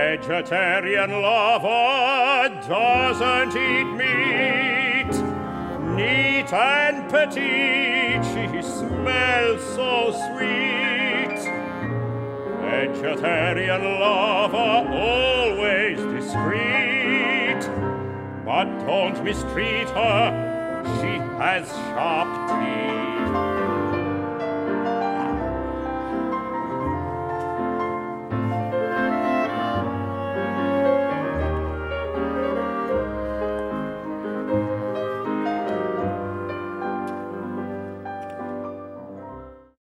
Vegetarian lover doesn't eat meat. Neat and petite, she smells so sweet. Vegetarian lover, always discreet. But don't mistreat her, she has sharp teeth.